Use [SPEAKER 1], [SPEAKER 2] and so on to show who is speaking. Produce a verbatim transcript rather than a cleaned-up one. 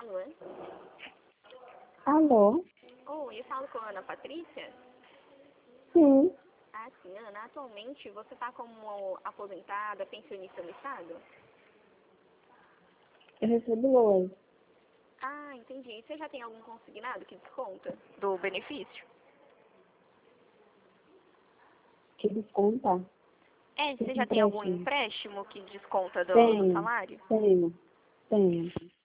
[SPEAKER 1] Alô?
[SPEAKER 2] Alô?
[SPEAKER 1] Oi, eu falo com a Ana Patrícia?
[SPEAKER 2] Sim,
[SPEAKER 1] Ah, sim, Ana, atualmente você está como aposentada, pensionista no Estado?
[SPEAKER 2] eu recebo hoje.
[SPEAKER 1] Ah, entendi. Você já tem algum consignado que desconta do benefício?
[SPEAKER 2] Que desconta?
[SPEAKER 1] É,
[SPEAKER 2] Que
[SPEAKER 1] você já tem algum
[SPEAKER 2] empréstimo?
[SPEAKER 1] empréstimo que desconta do, do
[SPEAKER 2] Tenho,
[SPEAKER 1] salário?
[SPEAKER 2] tenho, tenho.